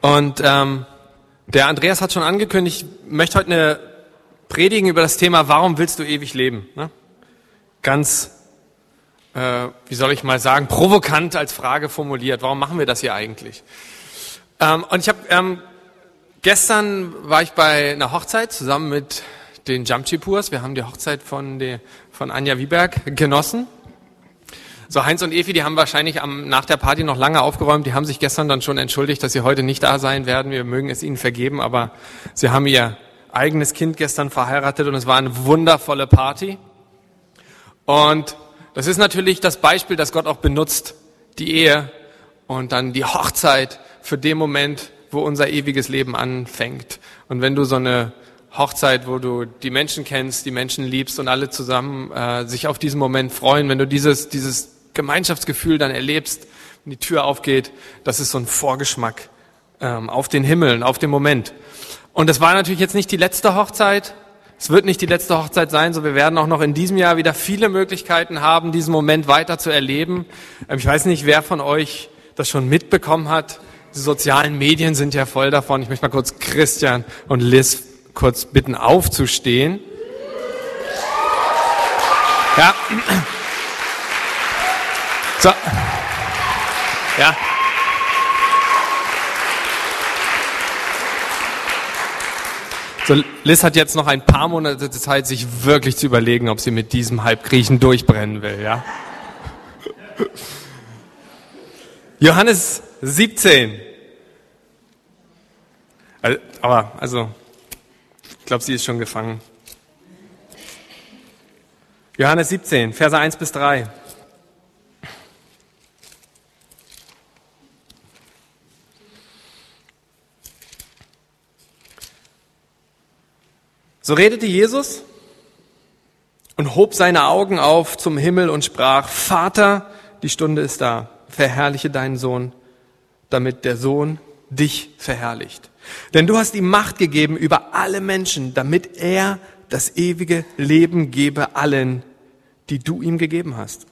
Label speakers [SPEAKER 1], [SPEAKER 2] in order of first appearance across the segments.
[SPEAKER 1] Und der Andreas hat schon angekündigt, ich möchte heute eine predigen über das Thema, warum willst du ewig leben? Ne? Ganz, wie soll ich mal sagen, provokant als Frage formuliert. Warum machen wir das hier eigentlich? Und ich habe gestern war ich bei einer Hochzeit zusammen mit den Jamchipurs. Wir haben die Hochzeit von Anja Wieberg genossen. So, Heinz und Evi, die haben wahrscheinlich nach der Party noch lange aufgeräumt. Die haben sich gestern dann schon entschuldigt, dass sie heute nicht da sein werden. Wir mögen es ihnen vergeben, aber sie haben ihr eigenes Kind gestern verheiratet und es war eine wundervolle Party. Und das ist natürlich das Beispiel, das Gott auch benutzt, die Ehe und dann die Hochzeit für den Moment, wo unser ewiges Leben anfängt. Und wenn du so eine Hochzeit, wo du die Menschen kennst, die Menschen liebst und alle zusammen sich auf diesen Moment freuen, wenn du dieses Gemeinschaftsgefühl dann erlebst, wenn die Tür aufgeht, das ist so ein Vorgeschmack auf den Himmel, auf den Moment. Und das war natürlich jetzt nicht die letzte Hochzeit. Es wird nicht die letzte Hochzeit sein, so wir werden auch noch in diesem Jahr wieder viele Möglichkeiten haben, diesen Moment weiter zu erleben. Ich weiß nicht, wer von euch das schon mitbekommen hat. Die sozialen Medien sind ja voll davon. Ich möchte mal kurz Christian und Liz kurz bitten, aufzustehen. Ja. So. Ja. So, Liz hat jetzt noch ein paar Monate Zeit, sich wirklich zu überlegen, ob sie mit diesem Halbgriechen durchbrennen will, ja? Johannes 17. Also, ich glaube, sie ist schon gefangen. Johannes 17, Verse 1 bis 3. So redete Jesus und hob seine Augen auf zum Himmel und sprach: Vater, die Stunde ist da, verherrliche deinen Sohn, damit der Sohn dich verherrlicht. Denn du hast ihm Macht gegeben über alle Menschen, damit er das ewige Leben gebe allen, die du ihm gegeben hast.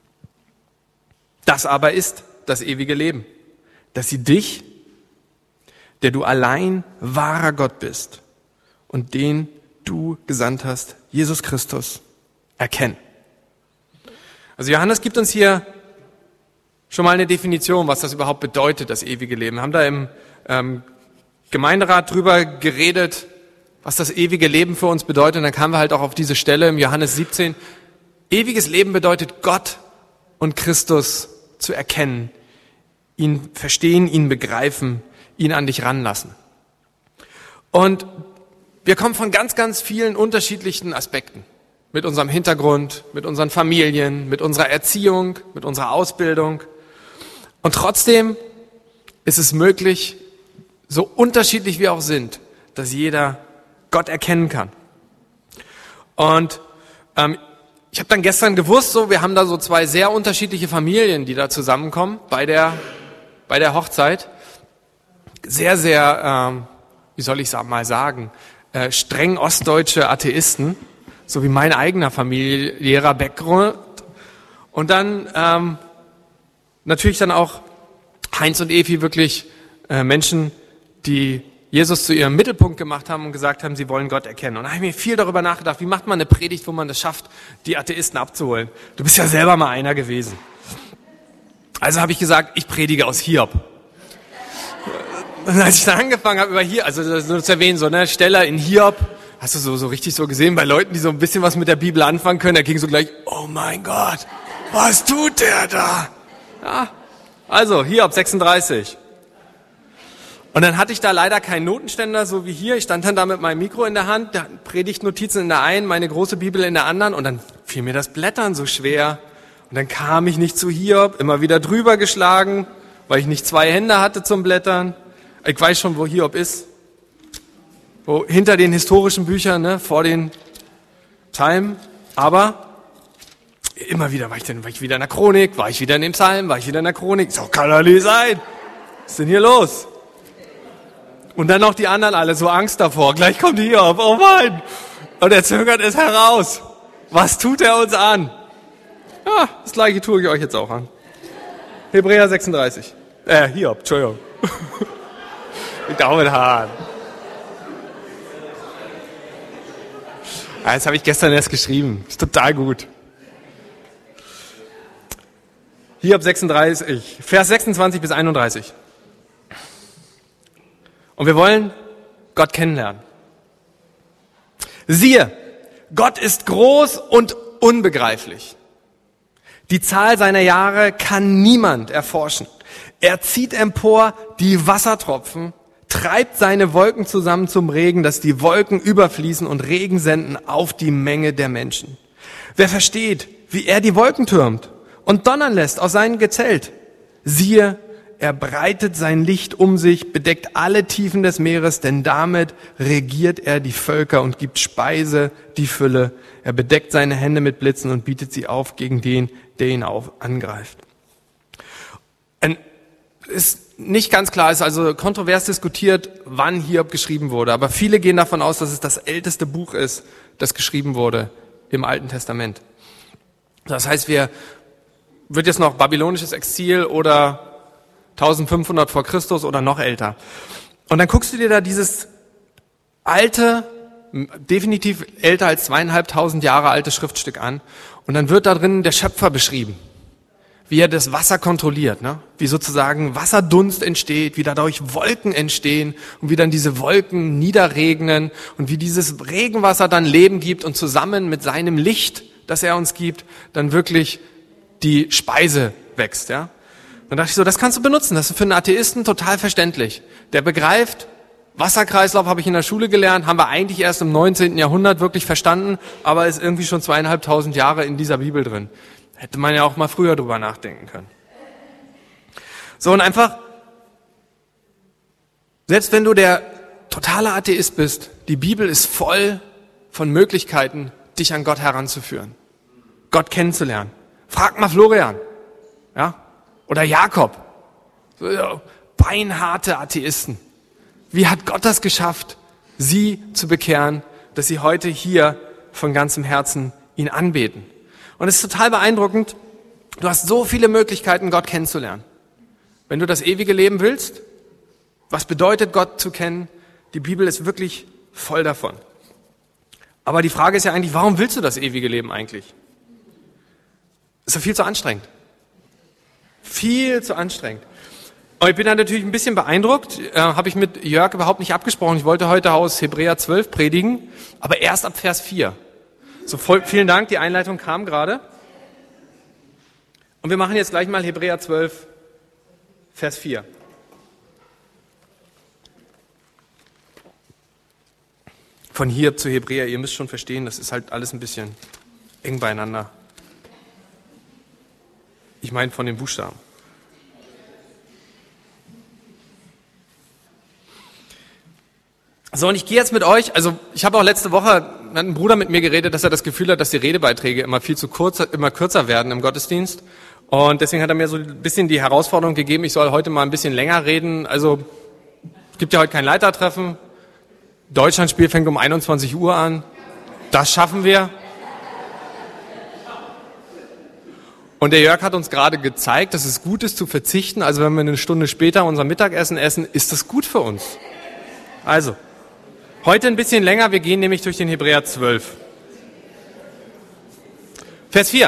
[SPEAKER 1] Das aber ist das ewige Leben, dass sie dich, der du allein wahrer Gott bist und den du gesandt hast, Jesus Christus, erkennen. Also Johannes gibt uns hier schon mal eine Definition, was das überhaupt bedeutet, das ewige Leben. Wir haben da im Gemeinderat drüber geredet, was das ewige Leben für uns bedeutet. Und dann kamen wir halt auch auf diese Stelle im Johannes 17. Ewiges Leben bedeutet, Gott und Christus zu erkennen, ihn verstehen, ihn begreifen, ihn an dich ranlassen. Und wir kommen von ganz, ganz vielen unterschiedlichen Aspekten. Mit unserem Hintergrund, mit unseren Familien, mit unserer Erziehung, mit unserer Ausbildung. Und trotzdem ist es möglich, so unterschiedlich wir auch sind, dass jeder Gott erkennen kann. Und ich habe dann gestern gewusst, so wir haben da so zwei sehr unterschiedliche Familien, die da zusammenkommen bei der Hochzeit. Sehr, sehr, wie soll ich es mal sagen, streng ostdeutsche Atheisten, so wie mein eigener familiärer Background. Und dann natürlich dann auch Heinz und Evi, wirklich Menschen, die Jesus zu ihrem Mittelpunkt gemacht haben und gesagt haben, sie wollen Gott erkennen. Und da habe ich mir viel darüber nachgedacht, wie macht man eine Predigt, wo man es schafft, die Atheisten abzuholen. Du bist ja selber mal einer gewesen. Also habe ich gesagt, ich predige aus Hiob. Und als ich dann angefangen habe über Hiob, also das nur zu erwähnen, so ne Stelle in Hiob, hast du so richtig so gesehen, bei Leuten, die so ein bisschen was mit der Bibel anfangen können, da ging so gleich, oh mein Gott, was tut der da? Ja, also Hiob 36. Und dann hatte ich da leider keinen Notenständer, so wie hier. Ich stand dann da mit meinem Mikro in der Hand, Predigtnotizen in der einen, meine große Bibel in der anderen und dann fiel mir das Blättern so schwer. Und dann kam ich nicht zu Hiob, immer wieder drüber geschlagen, weil ich nicht zwei Hände hatte zum Blättern. Ich weiß schon, wo Hiob ist. Wo, hinter den historischen Büchern, ne, vor den Psalmen. Aber immer wieder war ich wieder in der Chronik, war ich wieder in den Psalmen, war ich wieder in der Chronik. So kann doch nicht sein. Was ist denn hier los? Und dann noch die anderen alle, so Angst davor. Gleich kommt Hiob, oh Mann. Und er zögert es heraus. Was tut er uns an? Ja, das gleiche tue ich euch jetzt auch an. Hebräer 36. Hiob, Entschuldigung. Daumen Hahn. Das habe ich gestern erst geschrieben. Ist total gut. Hiob 36, Vers 26 bis 31. Und wir wollen Gott kennenlernen. Siehe, Gott ist groß und unbegreiflich. Die Zahl seiner Jahre kann niemand erforschen. Er zieht empor die Wassertropfen, treibt seine Wolken zusammen zum Regen, dass die Wolken überfließen und Regen senden auf die Menge der Menschen. Wer versteht, wie er die Wolken türmt und donnern lässt aus seinem Gezelt? Siehe, er breitet sein Licht um sich, bedeckt alle Tiefen des Meeres, denn damit regiert er die Völker und gibt Speise, die Fülle. Er bedeckt seine Hände mit Blitzen und bietet sie auf gegen den, der ihn angreift. Ist nicht ganz klar, ist also kontrovers diskutiert, wann Hiob geschrieben wurde. Aber viele gehen davon aus, dass es das älteste Buch ist, das geschrieben wurde im Alten Testament. Das heißt, wird jetzt noch babylonisches Exil oder 1500 vor Christus oder noch älter. Und dann guckst du dir da dieses alte, definitiv älter als 2500 Jahre alte Schriftstück an und dann wird da drin der Schöpfer beschrieben, wie er das Wasser kontrolliert, ne? Wie sozusagen Wasserdunst entsteht, wie dadurch Wolken entstehen und wie dann diese Wolken niederregnen und wie dieses Regenwasser dann Leben gibt und zusammen mit seinem Licht, das er uns gibt, dann wirklich die Speise wächst, ja? Dann dachte ich so, das kannst du benutzen, das ist für einen Atheisten total verständlich. Der begreift, Wasserkreislauf habe ich in der Schule gelernt, haben wir eigentlich erst im 19. Jahrhundert wirklich verstanden, aber ist irgendwie schon 2500 Jahre in dieser Bibel drin. Hätte man ja auch mal früher drüber nachdenken können. So, und einfach, selbst wenn du der totale Atheist bist, die Bibel ist voll von Möglichkeiten, dich an Gott heranzuführen, Gott kennenzulernen. Frag mal Florian, ja? Oder Jakob, so beinharte Atheisten. Wie hat Gott das geschafft, sie zu bekehren, dass sie heute hier von ganzem Herzen ihn anbeten? Und es ist total beeindruckend, du hast so viele Möglichkeiten, Gott kennenzulernen. Wenn du das ewige Leben willst, was bedeutet Gott zu kennen? Die Bibel ist wirklich voll davon. Aber die Frage ist ja eigentlich, warum willst du das ewige Leben eigentlich? Ist ja viel zu anstrengend. Viel zu anstrengend. Und ich bin da natürlich ein bisschen beeindruckt, habe ich mit Jörg überhaupt nicht abgesprochen. Ich wollte heute aus Hebräer 12 predigen, aber erst ab Vers 4. So, vielen Dank, die Einleitung kam gerade. Und wir machen jetzt gleich mal Hebräer 12, Vers 4. Von hier zu Hebräer, ihr müsst schon verstehen, das ist halt alles ein bisschen eng beieinander. Ich meine von den Buchstaben. So, und ich gehe jetzt mit euch, also ich habe auch letzte Woche, hat ein Bruder mit mir geredet, dass er das Gefühl hat, dass die Redebeiträge immer kürzer werden im Gottesdienst. Und deswegen hat er mir so ein bisschen die Herausforderung gegeben, ich soll heute mal ein bisschen länger reden. Also es gibt ja heute kein Leitertreffen. Deutschlandspiel fängt um 21 Uhr an. Das schaffen wir. Und der Jörg hat uns gerade gezeigt, dass es gut ist zu verzichten. Also wenn wir eine Stunde später unser Mittagessen essen, ist das gut für uns. Also, heute ein bisschen länger, wir gehen nämlich durch den Hebräer 12. Vers 4.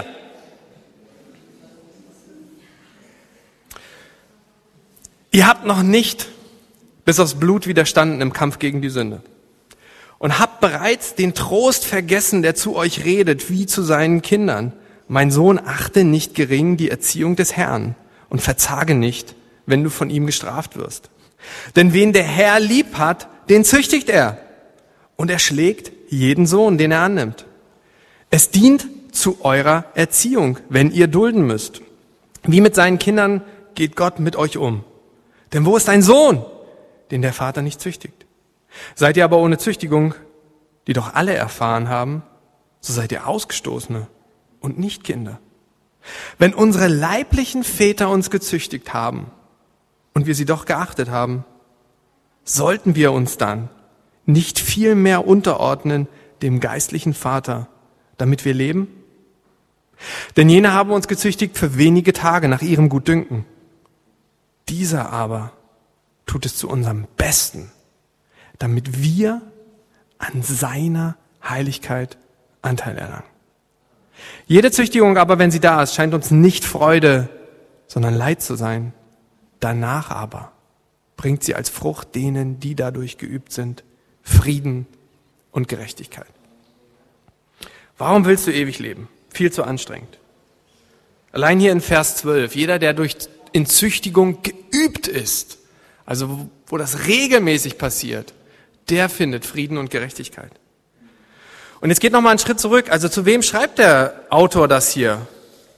[SPEAKER 1] Ihr habt noch nicht bis aufs Blut widerstanden im Kampf gegen die Sünde und habt bereits den Trost vergessen, der zu euch redet, wie zu seinen Kindern. Mein Sohn, achte nicht gering die Erziehung des Herrn und verzage nicht, wenn du von ihm gestraft wirst. Denn wen der Herr lieb hat, den züchtigt er und er schlägt jeden Sohn, den er annimmt. Es dient zu eurer Erziehung, wenn ihr dulden müsst. Wie mit seinen Kindern geht Gott mit euch um. Denn wo ist ein Sohn, den der Vater nicht züchtigt? Seid ihr aber ohne Züchtigung, die doch alle erfahren haben, so seid ihr Ausgestoßene und nicht Kinder. Wenn unsere leiblichen Väter uns gezüchtigt haben und wir sie doch geachtet haben, sollten wir uns dann nicht viel mehr unterordnen dem geistlichen Vater, damit wir leben? Denn jene haben uns gezüchtigt für wenige Tage nach ihrem Gutdünken. Dieser aber tut es zu unserem Besten, damit wir an seiner Heiligkeit Anteil erlangen. Jede Züchtigung aber, wenn sie da ist, scheint uns nicht Freude, sondern Leid zu sein. Danach aber bringt sie als Frucht denen, die dadurch geübt sind, Frieden und Gerechtigkeit. Warum willst du ewig leben? Viel zu anstrengend. Allein hier in Vers 12, jeder, der in Züchtigung geübt ist, also wo das regelmäßig passiert, der findet Frieden und Gerechtigkeit. Und jetzt geht noch mal einen Schritt zurück. Also zu wem schreibt der Autor das hier?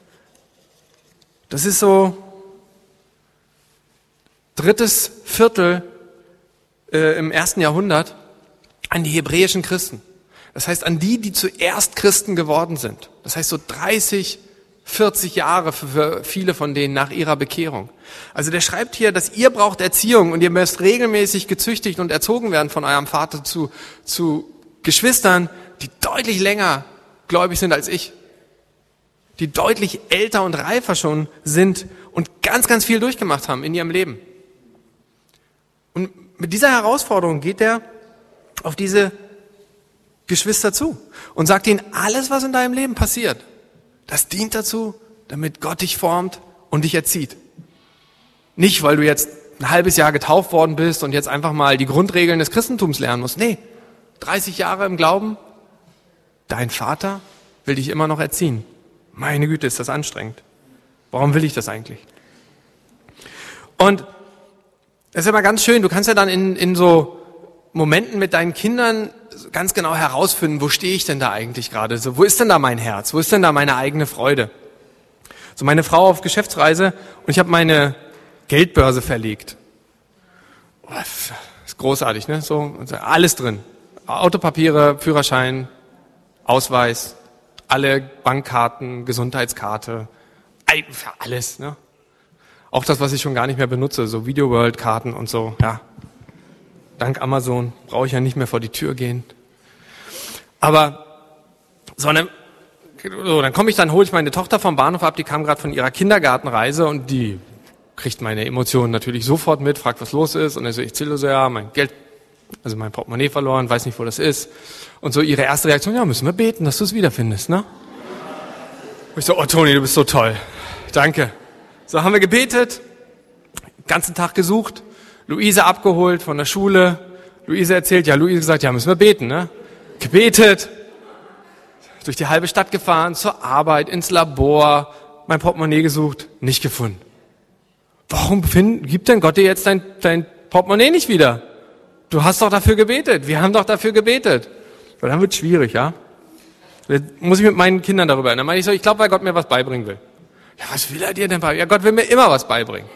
[SPEAKER 1] Das ist so 3. Viertel im 1. Jahrhundert an die hebräischen Christen. Das heißt an die zuerst Christen geworden sind. Das heißt so 30, 40 Jahre für viele von denen nach ihrer Bekehrung. Also der schreibt hier, dass ihr braucht Erziehung und ihr müsst regelmäßig gezüchtigt und erzogen werden von eurem Vater zu Geschwistern, die deutlich länger gläubig sind als ich, die deutlich älter und reifer schon sind und ganz, ganz viel durchgemacht haben in ihrem Leben. Und mit dieser Herausforderung geht er auf diese Geschwister zu und sagt ihnen, alles, was in deinem Leben passiert, das dient dazu, damit Gott dich formt und dich erzieht. Nicht, weil du jetzt ein halbes Jahr getauft worden bist und jetzt einfach mal die Grundregeln des Christentums lernen musst. Nee, 30 Jahre im Glauben, dein Vater will dich immer noch erziehen. Meine Güte, ist das anstrengend. Warum will ich das eigentlich? Und das ist immer ganz schön, du kannst ja dann in so Momenten mit deinen Kindern ganz genau herausfinden, wo stehe ich denn da eigentlich gerade? So, wo ist denn da mein Herz? Wo ist denn da meine eigene Freude? So, meine Frau auf Geschäftsreise und ich habe meine Geldbörse verlegt. Oh, das ist großartig, ne? So, alles drin. Autopapiere, Führerschein, Ausweis, alle Bankkarten, Gesundheitskarte, alles, ne? Auch das, was ich schon gar nicht mehr benutze, so Video-World-Karten und so, ja. Dank Amazon brauche ich ja nicht mehr vor die Tür gehen. Aber dann hole ich meine Tochter vom Bahnhof ab, die kam gerade von ihrer Kindergartenreise und die kriegt meine Emotionen natürlich sofort mit, fragt, was los ist. Und dann so, ich zähle so, ja, mein Geld, also mein Portemonnaie verloren, weiß nicht, wo das ist. Und so ihre erste Reaktion, ja, müssen wir beten, dass du es wiederfindest, ne? Und ich so, oh Toni, du bist so toll. Danke. So haben wir gebetet, den ganzen Tag gesucht, Luise abgeholt von der Schule. Luise erzählt, ja, Luise gesagt, ja, müssen wir beten, ne? Gebetet, durch die halbe Stadt gefahren, zur Arbeit, ins Labor, mein Portemonnaie gesucht, nicht gefunden. Warum gibt denn Gott dir jetzt dein Portemonnaie nicht wieder? Du hast doch dafür gebetet, wir haben doch dafür gebetet. Weil dann wird es schwierig, ja? Dann muss ich mit meinen Kindern darüber reden. Dann meine ich so, ich glaube, weil Gott mir was beibringen will. Ja, was will er dir denn beibringen? Ja, Gott will mir immer was beibringen.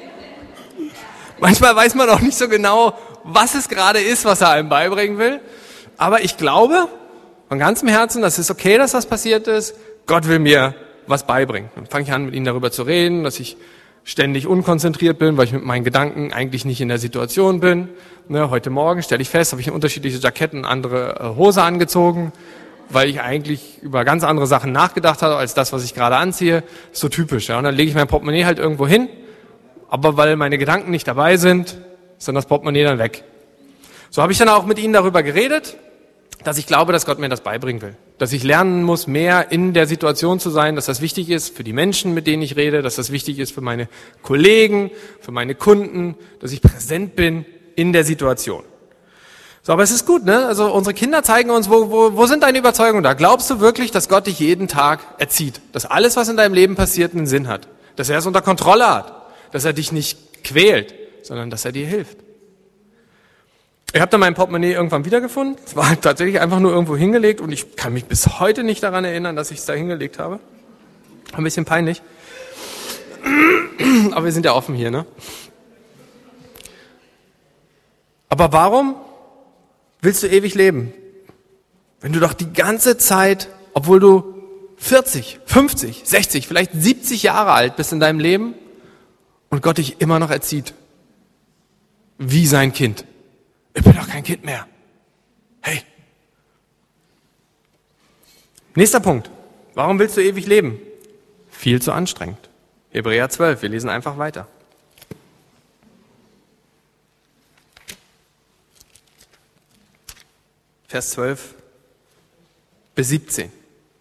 [SPEAKER 1] Manchmal weiß man auch nicht so genau, was es gerade ist, was er einem beibringen will. Aber ich glaube von ganzem Herzen, das ist okay, dass das passiert ist. Gott will mir was beibringen. Dann fange ich an, mit ihnen darüber zu reden, dass ich ständig unkonzentriert bin, weil ich mit meinen Gedanken eigentlich nicht in der Situation bin. Ne, heute Morgen stelle ich fest, habe ich unterschiedliche Jackett und andere Hose angezogen, weil ich eigentlich über ganz andere Sachen nachgedacht habe, als das, was ich gerade anziehe. So typisch. Ja. Und dann lege ich mein Portemonnaie halt irgendwo hin, aber weil meine Gedanken nicht dabei sind, ist dann das Portemonnaie dann weg. So habe ich dann auch mit ihnen darüber geredet, dass ich glaube, dass Gott mir das beibringen will. Dass ich lernen muss, mehr in der Situation zu sein, dass das wichtig ist für die Menschen, mit denen ich rede, dass das wichtig ist für meine Kollegen, für meine Kunden, dass ich präsent bin in der Situation. So, aber es ist gut, ne? Also unsere Kinder zeigen uns, wo sind deine Überzeugungen da? Glaubst du wirklich, dass Gott dich jeden Tag erzieht? Dass alles, was in deinem Leben passiert, einen Sinn hat? Dass er es unter Kontrolle hat? Dass er dich nicht quält, sondern dass er dir hilft? Ich habe dann mein Portemonnaie irgendwann wiedergefunden. Es war halt tatsächlich einfach nur irgendwo hingelegt und ich kann mich bis heute nicht daran erinnern, dass ich es da hingelegt habe. Ein bisschen peinlich. Aber wir sind ja offen hier, ne? Aber warum willst du ewig leben? Wenn du doch die ganze Zeit, obwohl du 40, 50, 60, vielleicht 70 Jahre alt bist in deinem Leben und Gott dich immer noch erzieht. Wie sein Kind. Ich bin doch kein Kind mehr. Hey. Nächster Punkt. Warum willst du ewig leben? Viel zu anstrengend. Hebräer 12, wir lesen einfach weiter. Vers 12 bis 17.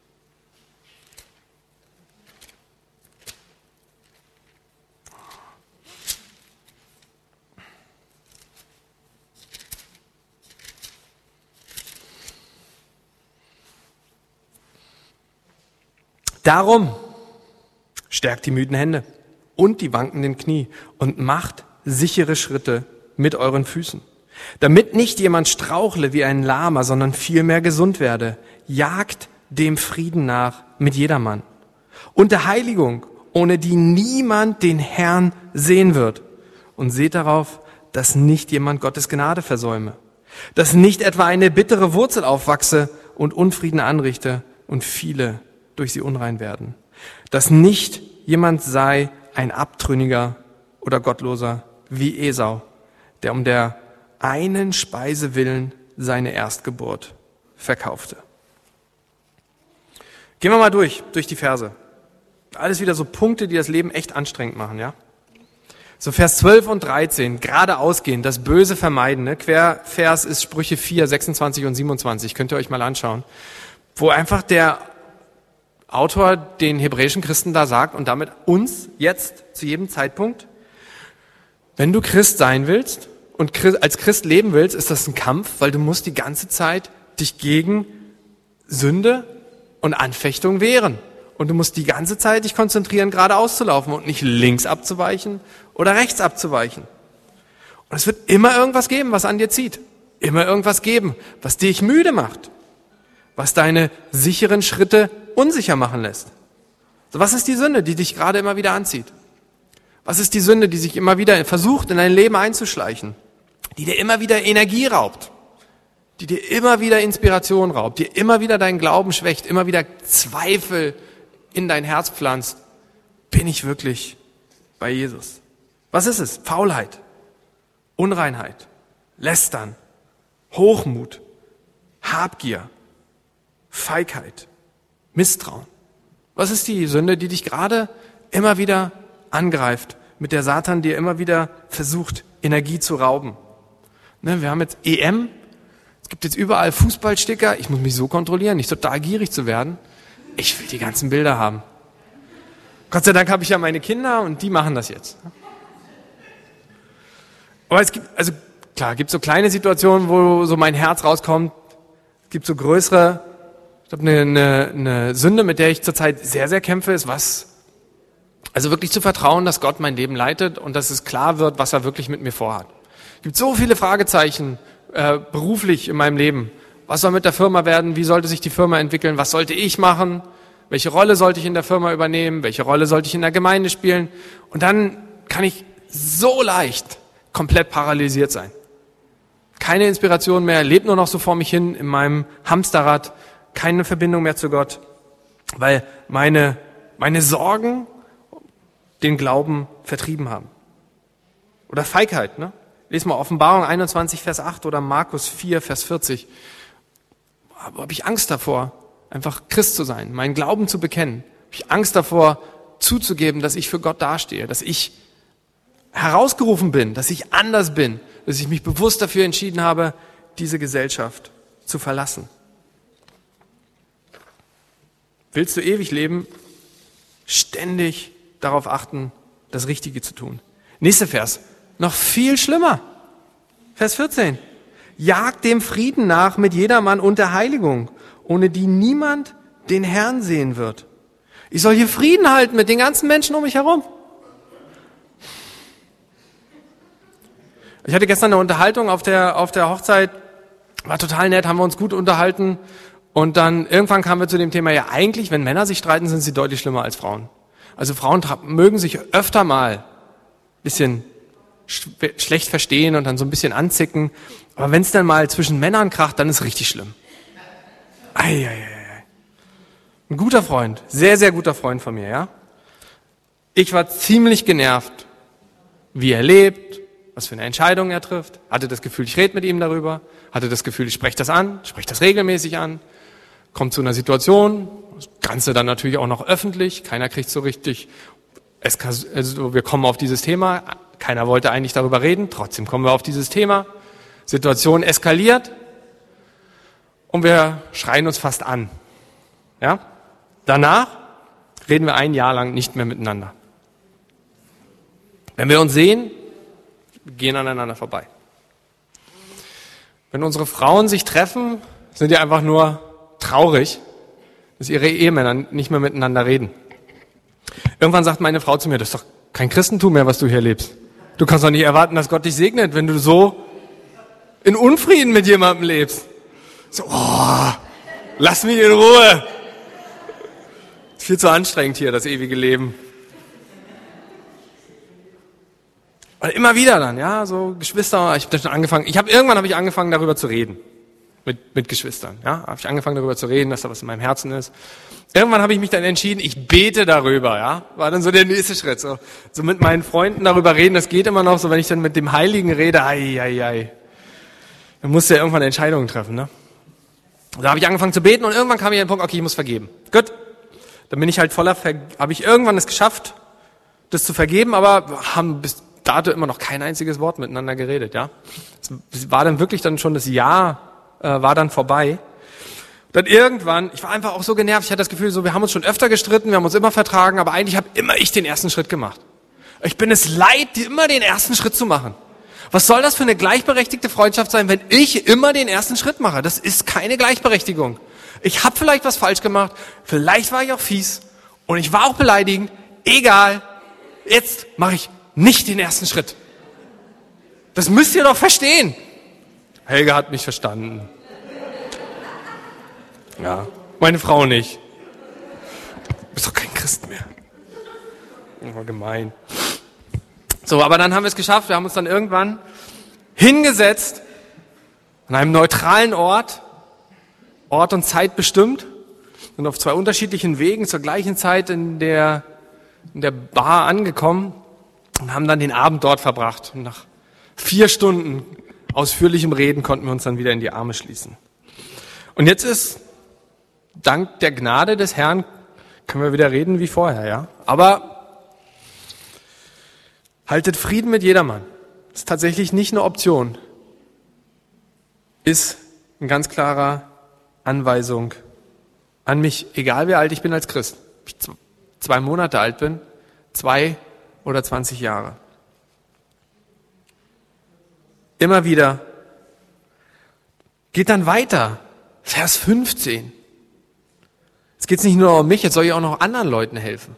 [SPEAKER 1] Darum stärkt die müden Hände und die wankenden Knie und macht sichere Schritte mit euren Füßen, damit nicht jemand strauchle wie ein Lahmer, sondern vielmehr gesund werde. Jagt dem Frieden nach mit jedermann und der Heiligung, ohne die niemand den Herrn sehen wird. Und seht darauf, dass nicht jemand Gottes Gnade versäume, dass nicht etwa eine bittere Wurzel aufwachse und Unfrieden anrichte und viele durch sie unrein werden. Dass nicht jemand sei ein Abtrünniger oder Gottloser wie Esau, der um der einen Speise willen seine Erstgeburt verkaufte. Gehen wir mal durch die Verse. Alles wieder so Punkte, die das Leben echt anstrengend machen, ja? So Vers 12 und 13, geradeaus gehen, das Böse vermeiden. Ne? Quervers ist Sprüche 4, 26 und 27, könnt ihr euch mal anschauen. Wo einfach der Autor den hebräischen Christen da sagt und damit uns jetzt zu jedem Zeitpunkt, wenn du Christ sein willst und als Christ leben willst, ist das ein Kampf, weil du musst die ganze Zeit dich gegen Sünde und Anfechtung wehren. Und du musst die ganze Zeit dich konzentrieren, geradeaus zu laufen und nicht links abzuweichen oder rechts abzuweichen. Und es wird immer irgendwas geben, was an dir zieht. Immer irgendwas geben, was dich müde macht. Was deine sicheren Schritte unsicher machen lässt. So, was ist die Sünde, die dich gerade immer wieder anzieht? Was ist die Sünde, die sich immer wieder versucht, in dein Leben einzuschleichen? Die dir immer wieder Energie raubt. Die dir immer wieder Inspiration raubt. Die immer wieder deinen Glauben schwächt. Immer wieder Zweifel in dein Herz pflanzt. Bin ich wirklich bei Jesus? Was ist es? Faulheit, Unreinheit, Lästern, Hochmut, Habgier, Feigheit, Misstrauen. Was ist die Sünde, die dich gerade immer wieder angreift, mit der Satan dir immer wieder versucht, Energie zu rauben? Ne, wir haben jetzt EM, es gibt jetzt überall Fußballsticker, ich muss mich so kontrollieren, nicht total gierig zu werden. Ich will die ganzen Bilder haben. Gott sei Dank habe ich ja meine Kinder und die machen das jetzt. Aber es gibt, also klar, gibt so kleine Situationen, wo so mein Herz rauskommt. Es gibt so größere. Ich glaube, eine Sünde, mit der ich zurzeit sehr, sehr kämpfe, ist also wirklich zu vertrauen, dass Gott mein Leben leitet und dass es klar wird, was er wirklich mit mir vorhat. Es gibt so viele Fragezeichen beruflich in meinem Leben. Was soll mit der Firma werden? Wie sollte sich die Firma entwickeln? Was sollte ich machen? Welche Rolle sollte ich in der Firma übernehmen? Welche Rolle sollte ich in der Gemeinde spielen? Und dann kann ich so leicht komplett paralysiert sein. Keine Inspiration mehr, lebe nur noch so vor mich hin in meinem Hamsterrad, keine Verbindung mehr zu Gott, weil meine Sorgen den Glauben vertrieben haben. Oder Feigheit, ne? Lies mal Offenbarung 21, Vers 8 oder Markus 4, Vers 40. Habe ich Angst davor, einfach Christ zu sein, meinen Glauben zu bekennen. Habe ich Angst davor, zuzugeben, dass ich für Gott dastehe, dass ich herausgerufen bin, dass ich anders bin, dass ich mich bewusst dafür entschieden habe, diese Gesellschaft zu verlassen. Willst du ewig leben? Ständig darauf achten, das Richtige zu tun. Nächster Vers, noch viel schlimmer. Vers 14. Jagt dem Frieden nach mit jedermann und der Heiligung, ohne die niemand den Herrn sehen wird. Ich soll hier Frieden halten mit den ganzen Menschen um mich herum. Ich hatte gestern eine Unterhaltung auf der Hochzeit, war total nett, haben wir uns gut unterhalten. Und dann irgendwann kamen wir zu dem Thema, ja eigentlich, wenn Männer sich streiten, sind sie deutlich schlimmer als Frauen. Also Frauen mögen sich öfter mal ein bisschen schlecht verstehen und dann so ein bisschen anzicken. Aber wenn es dann mal zwischen Männern kracht, dann ist es richtig schlimm. Eieiei. Ein guter Freund, sehr, sehr guter Freund von mir, ja. Ich war ziemlich genervt, wie er lebt, was für eine Entscheidung er trifft. Hatte das Gefühl, ich rede mit ihm darüber. Hatte das Gefühl, ich spreche das an, spreche das regelmäßig an. Kommt zu einer Situation, das Ganze dann natürlich auch noch öffentlich, keiner kriegt so richtig, also wir kommen auf dieses Thema, keiner wollte eigentlich darüber reden, trotzdem kommen wir auf dieses Thema. Situation eskaliert und wir schreien uns fast an. Ja? Danach reden wir ein Jahr lang nicht mehr miteinander. Wenn wir uns sehen, wir gehen aneinander vorbei. Wenn unsere Frauen sich treffen, sind die einfach nur traurig, dass ihre Ehemänner nicht mehr miteinander reden. Irgendwann sagt meine Frau zu mir, das ist doch kein Christentum mehr, was du hier lebst. Du kannst doch nicht erwarten, dass Gott dich segnet, wenn du so in Unfrieden mit jemandem lebst. So, lass mich in Ruhe. Ist viel zu anstrengend hier, das ewige Leben. Und immer wieder dann, ja, so Geschwister, irgendwann habe ich angefangen, darüber zu reden. Mit Geschwistern, ja, habe ich angefangen, darüber zu reden, dass da was in meinem Herzen ist. Irgendwann habe ich mich dann entschieden, ich bete darüber, ja, war dann so der nächste Schritt. So mit meinen Freunden darüber reden, das geht immer noch, so wenn ich dann mit dem Heiligen rede, dann musst du ja irgendwann Entscheidungen treffen, ne. Da habe ich angefangen zu beten und irgendwann kam ich an den Punkt, okay, ich muss vergeben. Gut, dann bin ich halt habe ich irgendwann es geschafft, das zu vergeben, aber haben bis dato immer noch kein einziges Wort miteinander geredet, ja. Es war dann wirklich dann schon das Jahr, war dann vorbei. Dann irgendwann, ich war einfach auch so genervt, ich hatte das Gefühl, so wir haben uns schon öfter gestritten, wir haben uns immer vertragen, aber eigentlich habe immer ich den ersten Schritt gemacht. Ich bin es leid, immer den ersten Schritt zu machen. Was soll das für eine gleichberechtigte Freundschaft sein, wenn ich immer den ersten Schritt mache? Das ist keine Gleichberechtigung. Ich habe vielleicht was falsch gemacht, vielleicht war ich auch fies und ich war auch beleidigend, egal, jetzt mache ich nicht den ersten Schritt. Das müsst ihr doch verstehen. Helga hat mich verstanden. Ja, meine Frau nicht. Du bist doch kein Christ mehr. War gemein. So, aber dann haben wir es geschafft. Wir haben uns dann irgendwann hingesetzt, an einem neutralen Ort und Zeit bestimmt, sind auf 2 unterschiedlichen Wegen zur gleichen Zeit in der Bar angekommen und haben dann den Abend dort verbracht. Und nach 4 Stunden ausführlichem Reden konnten wir uns dann wieder in die Arme schließen. Und jetzt ist, dank der Gnade des Herrn, können wir wieder reden wie vorher, ja. Aber haltet Frieden mit jedermann. Das ist tatsächlich nicht eine Option. Ist eine ganz klare Anweisung an mich, egal wie alt ich bin als Christ. Ob ich 2 Monate alt bin, 2 oder 20 Jahre. Immer wieder. Geht dann weiter. Vers 15. Jetzt geht es nicht nur um mich, jetzt soll ich auch noch anderen Leuten helfen.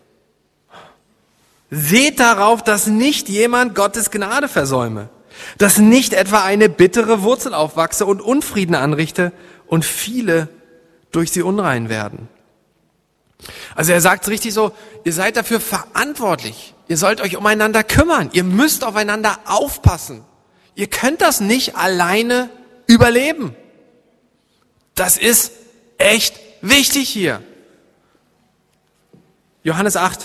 [SPEAKER 1] Seht darauf, dass nicht jemand Gottes Gnade versäume, dass nicht etwa eine bittere Wurzel aufwachse und Unfrieden anrichte und viele durch sie unrein werden. Also er sagt es richtig so, ihr seid dafür verantwortlich. Ihr sollt euch umeinander kümmern. Ihr müsst aufeinander aufpassen. Ihr könnt das nicht alleine überleben. Das ist echt wichtig hier. Johannes 8.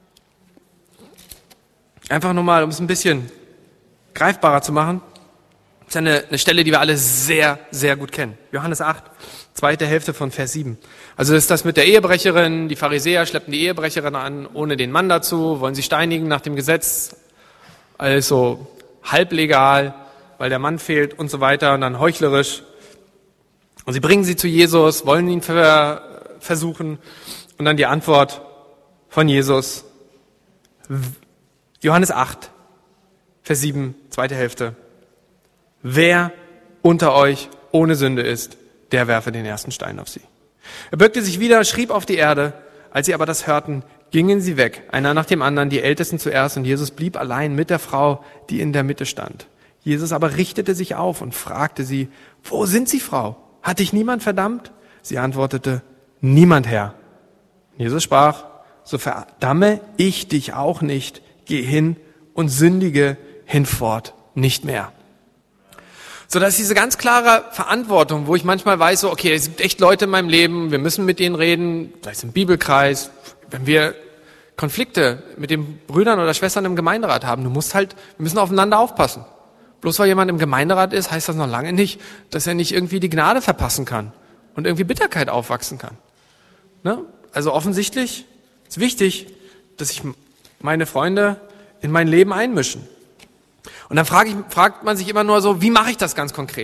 [SPEAKER 1] Einfach nur mal, um es ein bisschen greifbarer zu machen. Das ist eine Stelle, die wir alle sehr, sehr gut kennen. Johannes 8, 2. Hälfte von Vers 7. Also das ist das mit der Ehebrecherin. Die Pharisäer schleppen die Ehebrecherin an, ohne den Mann dazu, wollen sie steinigen nach dem Gesetz. Also halblegal, weil der Mann fehlt und so weiter und dann heuchlerisch. Und sie bringen sie zu Jesus, wollen ihn versuchen und dann die Antwort von Jesus. Johannes 8, Vers 7, 2. Hälfte. Wer unter euch ohne Sünde ist, der werfe den ersten Stein auf sie. Er beugte sich wieder, schrieb auf die Erde. Als sie aber das hörten, gingen sie weg, einer nach dem anderen, die Ältesten zuerst, und Jesus blieb allein mit der Frau, die in der Mitte stand. Jesus aber richtete sich auf und fragte sie, wo sind Sie, Frau? Hat dich niemand verdammt? Sie antwortete, niemand, Herr. Jesus sprach, so verdamme ich dich auch nicht. Geh hin und sündige hinfort nicht mehr. So, das ist diese ganz klare Verantwortung, wo ich manchmal weiß, so, okay, es gibt echt Leute in meinem Leben, wir müssen mit denen reden, vielleicht im Bibelkreis, wenn wir Konflikte mit den Brüdern oder Schwestern im Gemeinderat haben, wir müssen aufeinander aufpassen. Bloß weil jemand im Gemeinderat ist, heißt das noch lange nicht, dass er nicht irgendwie die Gnade verpassen kann und irgendwie Bitterkeit aufwachsen kann. Ne? Also offensichtlich ist wichtig, dass sich meine Freunde in mein Leben einmischen. Und dann fragt man sich immer nur so, wie mache ich das ganz konkret?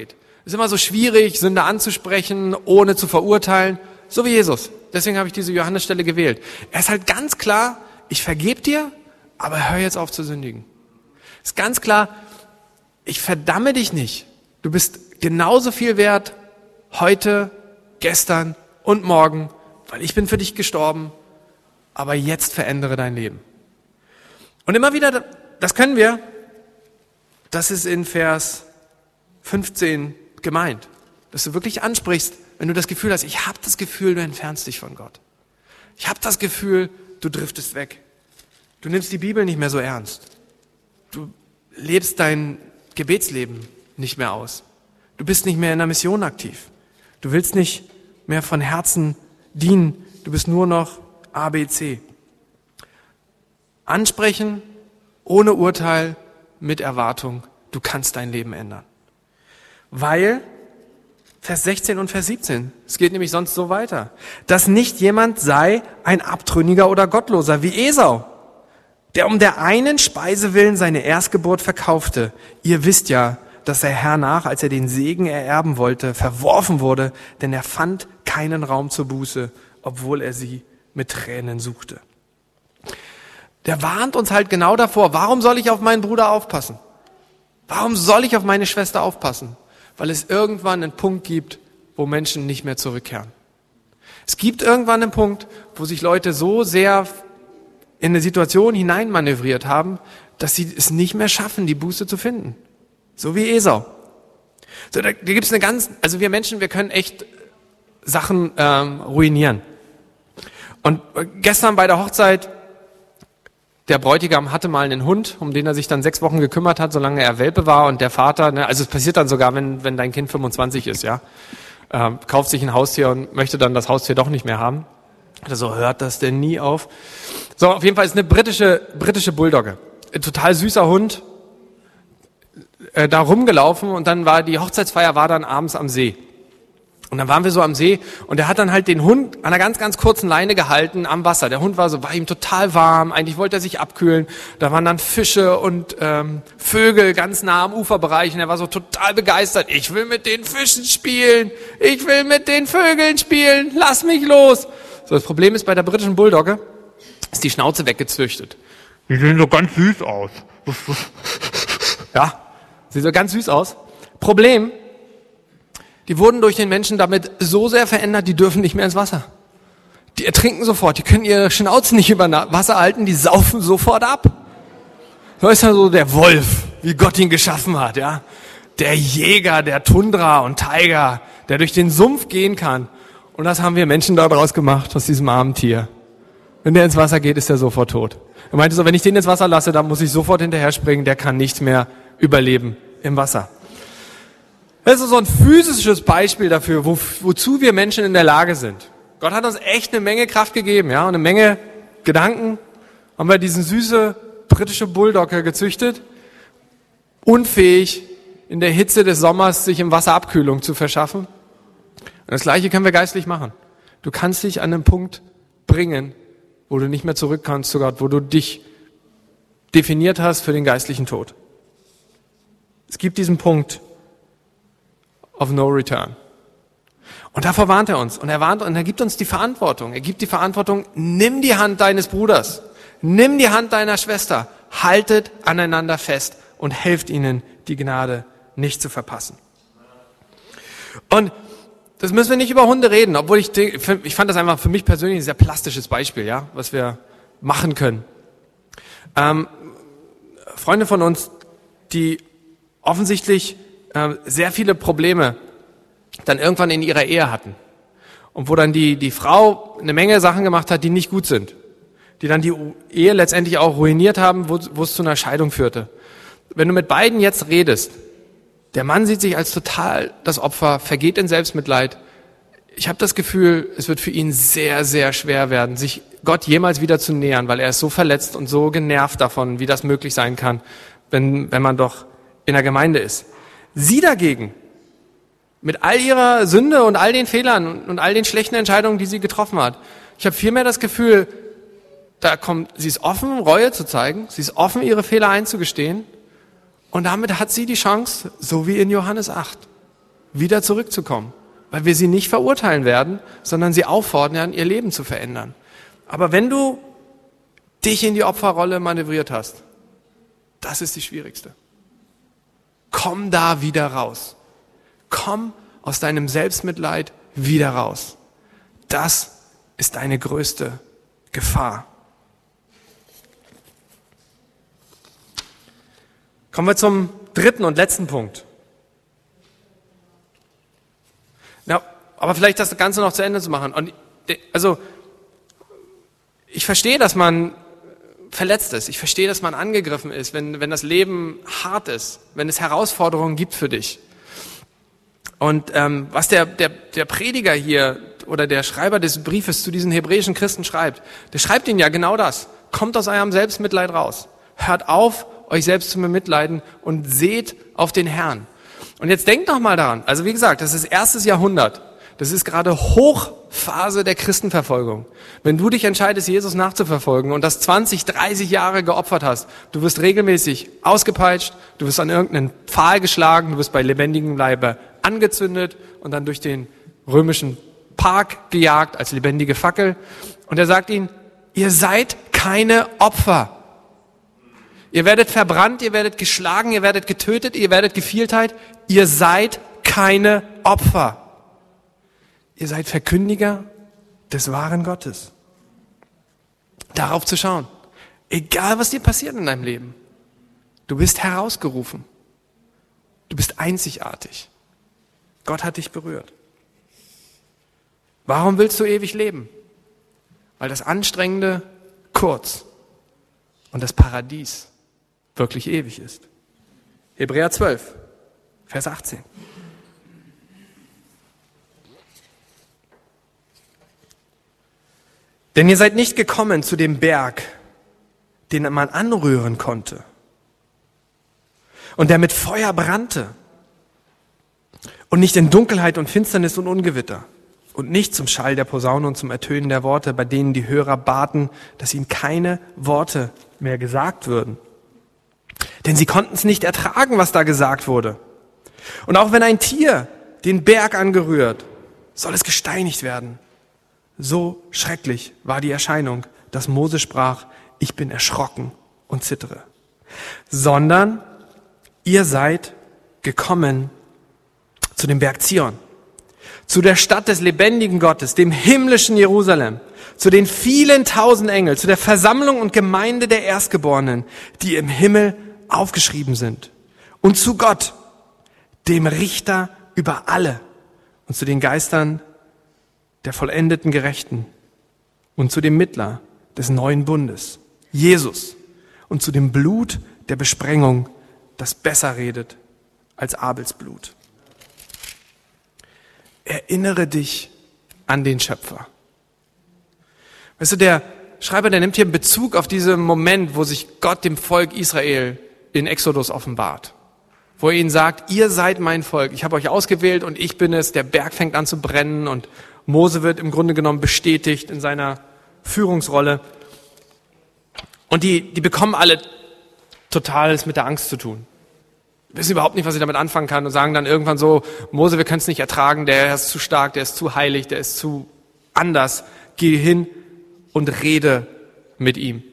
[SPEAKER 1] Es ist immer so schwierig, Sünde anzusprechen, ohne zu verurteilen. So wie Jesus. Deswegen habe ich diese Johannesstelle gewählt. Er ist halt ganz klar, ich vergebe dir, aber hör jetzt auf zu sündigen. Es ist ganz klar, ich verdamme dich nicht. Du bist genauso viel wert heute, gestern und morgen, weil ich bin für dich gestorben, aber jetzt verändere dein Leben. Und immer wieder, das können wir, das ist in Vers 15 gemeint, dass du wirklich ansprichst, wenn du das Gefühl hast, ich habe das Gefühl, du entfernst dich von Gott. Ich habe das Gefühl, du driftest weg. Du nimmst die Bibel nicht mehr so ernst. Du lebst dein Gebetsleben nicht mehr aus. Du bist nicht mehr in der Mission aktiv. Du willst nicht mehr von Herzen dienen. Du bist nur noch ABC. Ansprechen, ohne Urteil, mit Erwartung. Du kannst dein Leben ändern. Weil, Vers 16 und Vers 17, es geht nämlich sonst so weiter, dass nicht jemand sei ein Abtrünniger oder Gottloser wie Esau, der um der einen Speise willen seine Erstgeburt verkaufte. Ihr wisst ja, dass er hernach, als er den Segen ererben wollte, verworfen wurde, denn er fand keinen Raum zur Buße, obwohl er sie mit Tränen suchte. Der warnt uns halt genau davor, warum soll ich auf meinen Bruder aufpassen? Warum soll ich auf meine Schwester aufpassen? Weil es irgendwann einen Punkt gibt, wo Menschen nicht mehr zurückkehren. Es gibt irgendwann einen Punkt, wo sich Leute so sehr in eine Situation hineinmanövriert haben, dass sie es nicht mehr schaffen, die Buße zu finden. So wie Esau. So, da gibt's wir Menschen, wir können echt Sachen ruinieren. Und gestern bei der Hochzeit, der Bräutigam hatte mal einen Hund, um den er sich dann 6 Wochen gekümmert hat, solange er Welpe war, und der Vater, also es passiert dann sogar, wenn dein Kind 25 ist, ja, kauft sich ein Haustier und möchte dann das Haustier doch nicht mehr haben. Also hört das denn nie auf? So, auf jeden Fall ist eine britische Bulldogge. Ein total süßer Hund, da rumgelaufen, und dann die Hochzeitsfeier war dann abends am See. Und dann waren wir so am See, und er hat dann halt den Hund an einer ganz, ganz kurzen Leine gehalten am Wasser. Der Hund war ihm total warm, eigentlich wollte er sich abkühlen. Da waren dann Fische und Vögel ganz nah am Uferbereich, und er war so total begeistert. Ich will mit den Fischen spielen, ich will mit den Vögeln spielen, lass mich los. So, das Problem ist, bei der britischen Bulldogge ist die Schnauze weggezüchtet.
[SPEAKER 2] Die sehen so ganz süß aus.
[SPEAKER 1] Ja, sieht so ganz süß aus. Problem, die wurden durch den Menschen damit so sehr verändert, die dürfen nicht mehr ins Wasser. Die ertrinken sofort, die können ihre Schnauze nicht über Wasser halten, die saufen sofort ab. So ist ja so der Wolf, wie Gott ihn geschaffen hat, ja. Der Jäger, der Tundra und Tiger, der durch den Sumpf gehen kann. Und das haben wir Menschen daraus gemacht, aus diesem armen Tier. Wenn der ins Wasser geht, ist er sofort tot. Er meinte so, wenn ich den ins Wasser lasse, dann muss ich sofort hinterher springen, der kann nicht mehr überleben im Wasser. Das ist so ein physisches Beispiel dafür, wozu wir Menschen in der Lage sind. Gott hat uns echt eine Menge Kraft gegeben, ja, und eine Menge Gedanken. Haben wir diesen süße britische Bulldogge gezüchtet, unfähig in der Hitze des Sommers sich im Wasser Abkühlung zu verschaffen. Und das Gleiche können wir geistlich machen. Du kannst dich an einen Punkt bringen, wo du nicht mehr zurück kannst zu Gott, wo du dich definiert hast für den geistlichen Tod. Es gibt diesen Punkt of no return. Und davor warnt er uns. Und er gibt uns die Verantwortung. Er gibt die Verantwortung, nimm die Hand deines Bruders, nimm die Hand deiner Schwester, haltet aneinander fest und helft ihnen, die Gnade nicht zu verpassen. Und das müssen wir nicht über Hunde reden, obwohl ich fand das einfach für mich persönlich ein sehr plastisches Beispiel, ja, was wir machen können. Freunde von uns, die offensichtlich sehr viele Probleme dann irgendwann in ihrer Ehe hatten. Und wo dann die Frau eine Menge Sachen gemacht hat, die nicht gut sind. Die dann die Ehe letztendlich auch ruiniert haben, wo es zu einer Scheidung führte. Wenn du mit beiden jetzt redest, der Mann sieht sich als total das Opfer, vergeht in Selbstmitleid. Ich habe das Gefühl, es wird für ihn sehr, sehr schwer werden, sich Gott jemals wieder zu nähern, weil er ist so verletzt und so genervt davon, wie das möglich sein kann, wenn man doch in der Gemeinde ist. Sie dagegen, mit all ihrer Sünde und all den Fehlern und all den schlechten Entscheidungen, die sie getroffen hat, ich habe vielmehr das Gefühl, sie ist offen, Reue zu zeigen, sie ist offen, ihre Fehler einzugestehen, und damit hat sie die Chance, so wie in Johannes 8, wieder zurückzukommen, weil wir sie nicht verurteilen werden, sondern sie auffordern, ihr Leben zu verändern. Aber wenn du dich in die Opferrolle manövriert hast, das ist die schwierigste. Komm da wieder raus. Komm aus deinem Selbstmitleid wieder raus. Das ist deine größte Gefahr. Kommen wir zum dritten und letzten Punkt. Ja, aber vielleicht das Ganze noch zu Ende zu machen. Und, also, ich verstehe, dass man verletzt ist. Ich verstehe, dass man angegriffen ist, wenn das Leben hart ist, wenn es Herausforderungen gibt für dich. Und was der Prediger hier oder der Schreiber des Briefes zu diesen hebräischen Christen schreibt, der schreibt ihnen ja genau das. Kommt aus eurem Selbstmitleid raus. Hört auf, euch selbst zu bemitleiden und seht auf den Herrn. Und jetzt denkt noch mal daran, also wie gesagt, das ist 1. Jahrhundert. Das ist gerade Hochphase der Christenverfolgung. Wenn du dich entscheidest, Jesus nachzuverfolgen und das 20, 30 Jahre geopfert hast, du wirst regelmäßig ausgepeitscht, du wirst an irgendeinen Pfahl geschlagen, du wirst bei lebendigem Leibe angezündet und dann durch den römischen Park gejagt als lebendige Fackel. Und er sagt ihnen, ihr seid keine Opfer. Ihr werdet verbrannt, ihr werdet geschlagen, ihr werdet getötet, ihr werdet gevielteilt. Ihr seid keine Opfer. Ihr seid Verkündiger des wahren Gottes. Darauf zu schauen. Egal, was dir passiert in deinem Leben. Du bist herausgerufen. Du bist einzigartig. Gott hat dich berührt. Warum willst du ewig leben? Weil das Anstrengende kurz und das Paradies wirklich ewig ist. Hebräer 12, Vers 18. Denn ihr seid nicht gekommen zu dem Berg, den man anrühren konnte und der mit Feuer brannte und nicht in Dunkelheit und Finsternis und Ungewitter und nicht zum Schall der Posaune und zum Ertönen der Worte, bei denen die Hörer baten, dass ihnen keine Worte mehr gesagt würden. Denn sie konnten es nicht ertragen, was da gesagt wurde. Und auch wenn ein Tier den Berg angerührt, soll es gesteinigt werden. So schrecklich war die Erscheinung, dass Mose sprach, ich bin erschrocken und zittere. Sondern ihr seid gekommen zu dem Berg Zion, zu der Stadt des lebendigen Gottes, dem himmlischen Jerusalem, zu den vielen tausend Engeln, zu der Versammlung und Gemeinde der Erstgeborenen, die im Himmel aufgeschrieben sind, und zu Gott, dem Richter über alle, und zu den Geistern der vollendeten Gerechten und zu dem Mittler des neuen Bundes, Jesus, und zu dem Blut der Besprengung, das besser redet als Abels Blut. Erinnere dich an den Schöpfer. Weißt du, der Schreiber, der nimmt hier Bezug auf diesen Moment, wo sich Gott dem Volk Israel in Exodus offenbart. Wo er ihnen sagt, ihr seid mein Volk, ich habe euch ausgewählt und ich bin es, der Berg fängt an zu brennen und Mose wird im Grunde genommen bestätigt in seiner Führungsrolle. Und die bekommen alle Totales mit der Angst zu tun. Wissen überhaupt nicht, was sie damit anfangen kann und sagen dann irgendwann so, Mose, wir können es nicht ertragen, der ist zu stark, der ist zu heilig, der ist zu anders. Geh hin und rede mit ihm.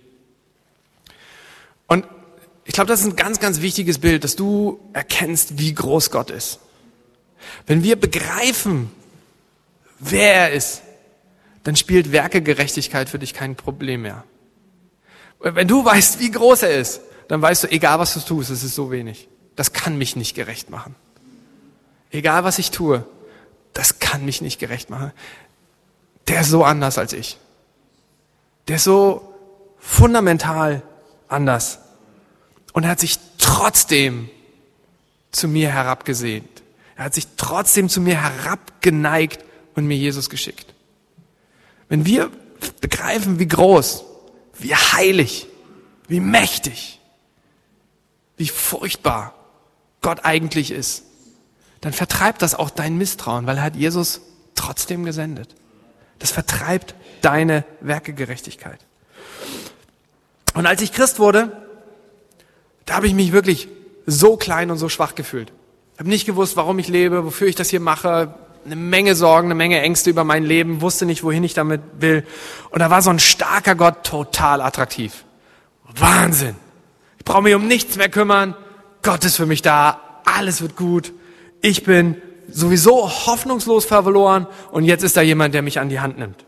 [SPEAKER 1] Und ich glaube, das ist ein ganz, ganz wichtiges Bild, dass du erkennst, wie groß Gott ist. Wenn wir begreifen, wer er ist, dann spielt Werkegerechtigkeit für dich kein Problem mehr. Wenn du weißt, wie groß er ist, dann weißt du, egal was du tust, es ist so wenig. Das kann mich nicht gerecht machen. Egal was ich tue, das kann mich nicht gerecht machen. Der ist so anders als ich. Der ist so fundamental anders. Und er hat sich trotzdem zu mir herabgesehnt. Er hat sich trotzdem zu mir herabgeneigt und mir Jesus geschickt. Wenn wir begreifen, wie groß, wie heilig, wie mächtig, wie furchtbar Gott eigentlich ist, dann vertreibt das auch dein Misstrauen, weil er hat Jesus trotzdem gesendet. Das vertreibt deine Werkegerechtigkeit. Und als ich Christ wurde, da habe ich mich wirklich so klein und so schwach gefühlt. habe nicht gewusst, warum ich lebe, wofür ich das hier mache. Eine Menge Sorgen, eine Menge Ängste über mein Leben, wusste nicht, wohin ich damit will. Und da war so ein starker Gott total attraktiv. Wahnsinn. Ich brauche mich um nichts mehr kümmern. Gott ist für mich da. Alles wird gut. Ich bin sowieso hoffnungslos verloren und jetzt ist da jemand, der mich an die Hand nimmt.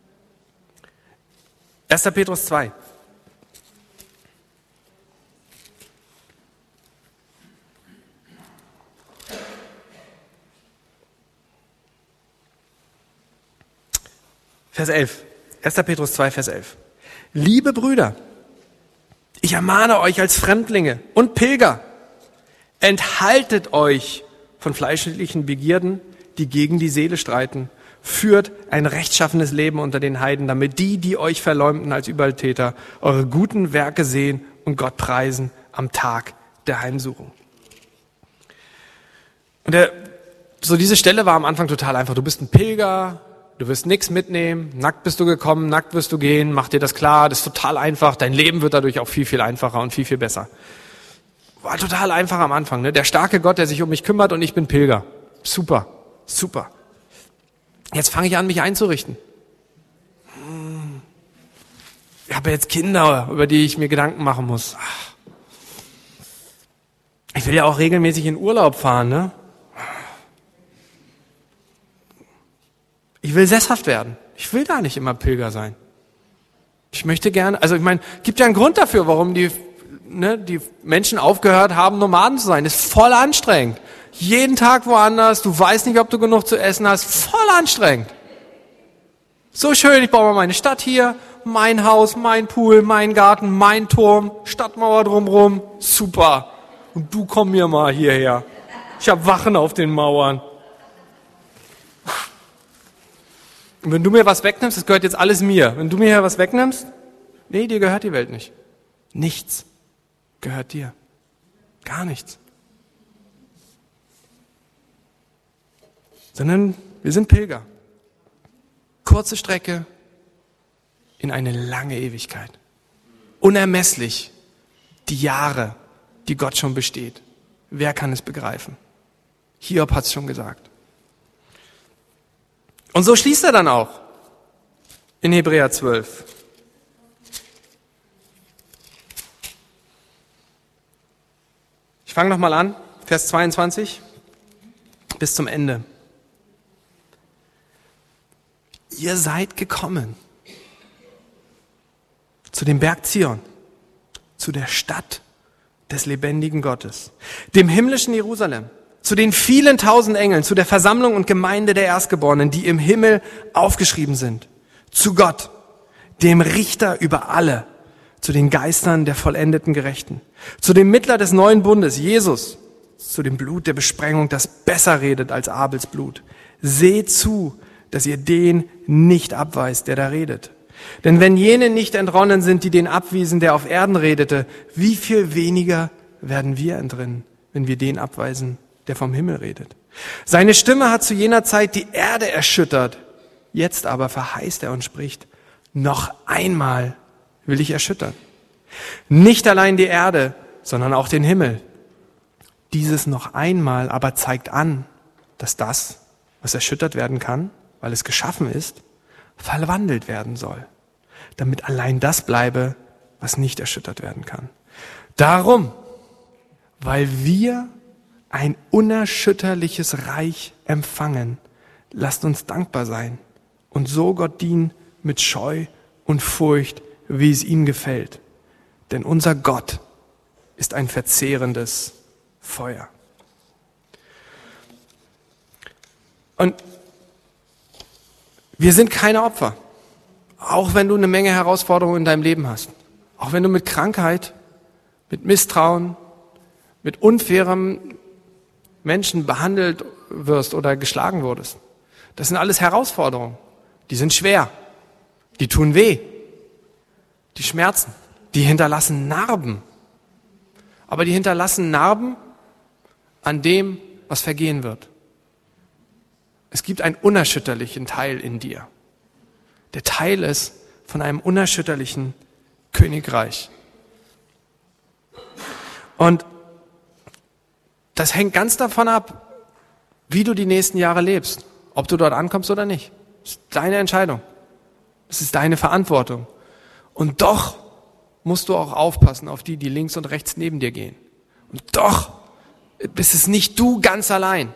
[SPEAKER 1] 1. Petrus 2. Vers 11. 1. Petrus 2, Vers 11. Liebe Brüder, ich ermahne euch als Fremdlinge und Pilger, enthaltet euch von fleischlichen Begierden, die gegen die Seele streiten. Führt ein rechtschaffenes Leben unter den Heiden, damit die euch verleumden als Übeltäter, eure guten Werke sehen und Gott preisen am Tag der Heimsuchung. Und so diese Stelle war am Anfang total einfach. Du bist ein Pilger, du wirst nichts mitnehmen, nackt bist du gekommen, nackt wirst du gehen, mach dir das klar, das ist total einfach. Dein Leben wird dadurch auch viel, viel einfacher und viel, viel besser. War total einfach am Anfang, ne? Der starke Gott, der sich um mich kümmert und ich bin Pilger. Super, super. Jetzt fange ich an, mich einzurichten. Ich habe jetzt Kinder, über die ich mir Gedanken machen muss. Ich will ja auch regelmäßig in Urlaub fahren, ne? Ich will sesshaft werden. Ich will da nicht immer Pilger sein. Ich möchte gerne, also ich meine, gibt ja einen Grund dafür, warum die Menschen aufgehört haben, Nomaden zu sein. Das ist voll anstrengend. Jeden Tag woanders, du weißt nicht, ob du genug zu essen hast. Voll anstrengend. So schön, ich baue mal meine Stadt hier, mein Haus, mein Pool, mein Garten, mein Turm, Stadtmauer drumrum. Super. Und du komm mir mal hierher. Ich habe Wachen auf den Mauern. Und wenn du mir was wegnimmst, das gehört jetzt alles mir. Wenn du mir hier was wegnimmst, nee, dir gehört die Welt nicht. Nichts gehört dir. Gar nichts. Sondern wir sind Pilger. Kurze Strecke in eine lange Ewigkeit. Unermesslich die Jahre, die Gott schon besteht. Wer kann es begreifen? Hiob hat es schon gesagt. Und so schließt er dann auch in Hebräer 12. Ich fange nochmal an, Vers 22 bis zum Ende. Ihr seid gekommen zu dem Berg Zion, zu der Stadt des lebendigen Gottes, dem himmlischen Jerusalem, zu den vielen tausend Engeln, zu der Versammlung und Gemeinde der Erstgeborenen, die im Himmel aufgeschrieben sind, zu Gott, dem Richter über alle, zu den Geistern der vollendeten Gerechten, zu dem Mittler des neuen Bundes, Jesus, zu dem Blut der Besprengung, das besser redet als Abels Blut. Seht zu, dass ihr den nicht abweist, der da redet. Denn wenn jene nicht entronnen sind, die den abwiesen, der auf Erden redete, wie viel weniger werden wir entrinnen, wenn wir den abweisen, der vom Himmel redet. Seine Stimme hat zu jener Zeit die Erde erschüttert. Jetzt aber verheißt er und spricht, noch einmal will ich erschüttern. Nicht allein die Erde, sondern auch den Himmel. Dieses noch einmal aber zeigt an, dass das, was erschüttert werden kann, weil es geschaffen ist, verwandelt werden soll, damit allein das bleibe, was nicht erschüttert werden kann. Darum, weil wir ein unerschütterliches Reich empfangen, lasst uns dankbar sein und so Gott dienen mit Scheu und Furcht, wie es ihm gefällt. Denn unser Gott ist ein verzehrendes Feuer. Und wir sind keine Opfer. Auch wenn du eine Menge Herausforderungen in deinem Leben hast. Auch wenn du mit Krankheit, mit Misstrauen, mit unfairem Menschen behandelt wirst oder geschlagen wurdest. Das sind alles Herausforderungen. Die sind schwer. Die tun weh. Die schmerzen. Die hinterlassen Narben. Aber die hinterlassen Narben an dem, was vergehen wird. Es gibt einen unerschütterlichen Teil in dir. Der Teil ist von einem unerschütterlichen Königreich. Und das hängt ganz davon ab, wie du die nächsten Jahre lebst. Ob du dort ankommst oder nicht. Das ist deine Entscheidung. Das ist deine Verantwortung. Und doch musst du auch aufpassen auf die links und rechts neben dir gehen. Und doch bist es nicht du ganz allein.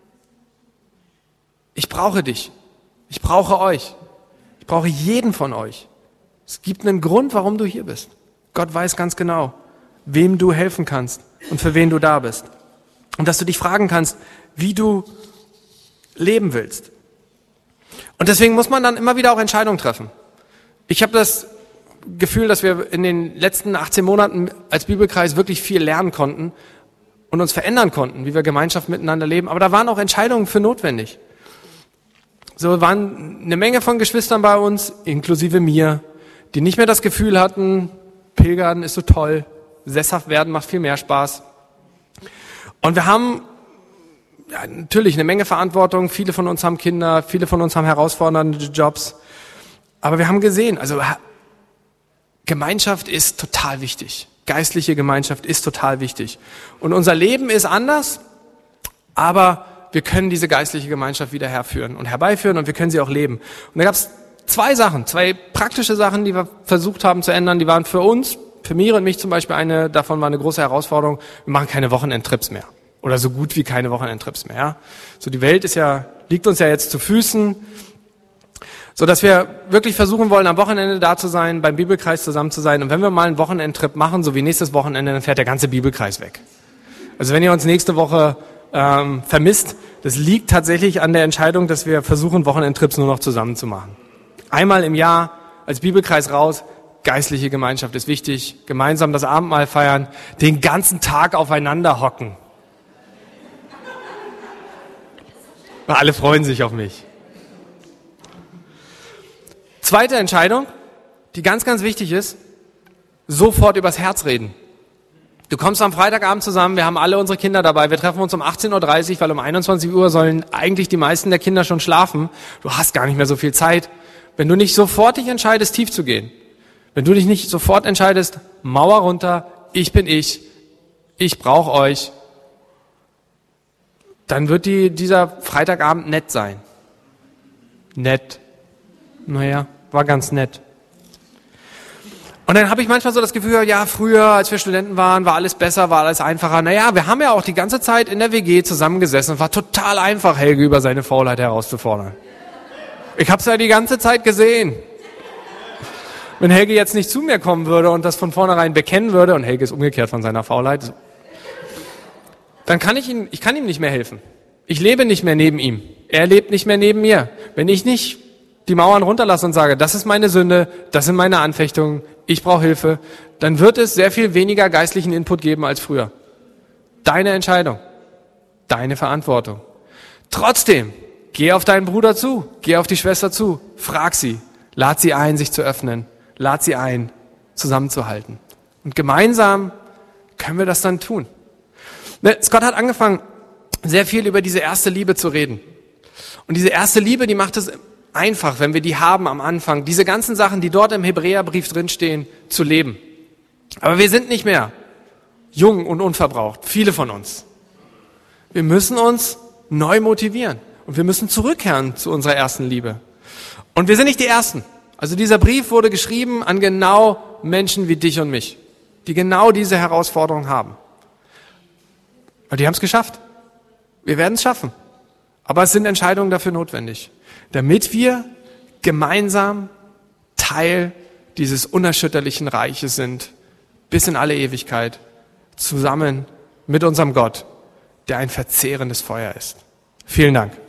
[SPEAKER 1] Ich brauche dich. Ich brauche euch. Ich brauche jeden von euch. Es gibt einen Grund, warum du hier bist. Gott weiß ganz genau, wem du helfen kannst und für wen du da bist. Und dass du dich fragen kannst, wie du leben willst. Und deswegen muss man dann immer wieder auch Entscheidungen treffen. Ich habe das Gefühl, dass wir in den letzten 18 Monaten als Bibelkreis wirklich viel lernen konnten und uns verändern konnten, wie wir Gemeinschaft miteinander leben. Aber da waren auch Entscheidungen für notwendig. So waren eine Menge von Geschwistern bei uns, inklusive mir, die nicht mehr das Gefühl hatten, Pilgern ist so toll, sesshaft werden macht viel mehr Spaß. Und wir haben natürlich eine Menge Verantwortung, viele von uns haben Kinder, viele von uns haben herausfordernde Jobs. Aber wir haben gesehen, also Gemeinschaft ist total wichtig. Geistliche Gemeinschaft ist total wichtig. Und unser Leben ist anders, aber wir können diese geistliche Gemeinschaft wieder herführen und herbeiführen und wir können sie auch leben. Und da gab es zwei praktische Sachen, die wir versucht haben zu ändern, die waren für uns, für Mira und mich zum Beispiel, eine davon war eine große Herausforderung, wir machen keine Wochenendtrips mehr. Oder so gut wie keine Wochenendtrips mehr. Ja? So die Welt liegt uns ja jetzt zu Füßen, so dass wir wirklich versuchen wollen, am Wochenende da zu sein, beim Bibelkreis zusammen zu sein. Und wenn wir mal einen Wochenendtrip machen, so wie nächstes Wochenende, dann fährt der ganze Bibelkreis weg. Also wenn ihr uns nächste Woche vermisst, das liegt tatsächlich an der Entscheidung, dass wir versuchen, Wochenendtrips nur noch zusammen zu machen. Einmal im Jahr als Bibelkreis raus, geistliche Gemeinschaft ist wichtig, gemeinsam das Abendmahl feiern, den ganzen Tag aufeinander hocken. Alle freuen sich auf mich. Zweite Entscheidung, die ganz, ganz wichtig ist, sofort übers Herz reden. Du kommst am Freitagabend zusammen, wir haben alle unsere Kinder dabei, wir treffen uns um 18.30 Uhr, weil um 21 Uhr sollen eigentlich die meisten der Kinder schon schlafen. Du hast gar nicht mehr so viel Zeit. Wenn du nicht sofort dich entscheidest, tief zu gehen, wenn du dich nicht sofort entscheidest, Mauer runter, ich bin ich brauche euch, dann wird dieser Freitagabend nett sein. Nett. Naja, war ganz nett. Und dann habe ich manchmal so das Gefühl, ja, früher, als wir Studenten waren, war alles besser, war alles einfacher. Naja, wir haben ja auch die ganze Zeit in der WG zusammengesessen und war total einfach, Helge über seine Faulheit herauszufordern. Ich habe es ja die ganze Zeit gesehen. Wenn Helge jetzt nicht zu mir kommen würde und das von vornherein bekennen würde, und Helge ist umgekehrt von seiner Faulheit, dann kann ich kann ihm nicht mehr helfen. Ich lebe nicht mehr neben ihm. Er lebt nicht mehr neben mir. Wenn ich nicht die Mauern runterlasse und sage, das ist meine Sünde, das sind meine Anfechtungen, ich brauche Hilfe, dann wird es sehr viel weniger geistlichen Input geben als früher. Deine Entscheidung, deine Verantwortung. Trotzdem, geh auf deinen Bruder zu, geh auf die Schwester zu, frag sie, lad sie ein, sich zu öffnen, lad sie ein, zusammenzuhalten. Und gemeinsam können wir das dann tun. Scott hat angefangen, sehr viel über diese erste Liebe zu reden. Und diese erste Liebe, die macht es einfach, wenn wir die haben am Anfang, diese ganzen Sachen, die dort im Hebräerbrief drinstehen, zu leben. Aber wir sind nicht mehr jung und unverbraucht, viele von uns. Wir müssen uns neu motivieren und wir müssen zurückkehren zu unserer ersten Liebe. Und wir sind nicht die Ersten. Also dieser Brief wurde geschrieben an genau Menschen wie dich und mich, die genau diese Herausforderung haben. Und die haben es geschafft. Wir werden es schaffen. Aber es sind Entscheidungen dafür notwendig, damit wir gemeinsam Teil dieses unerschütterlichen Reiches sind, bis in alle Ewigkeit, zusammen mit unserem Gott, der ein verzehrendes Feuer ist. Vielen Dank.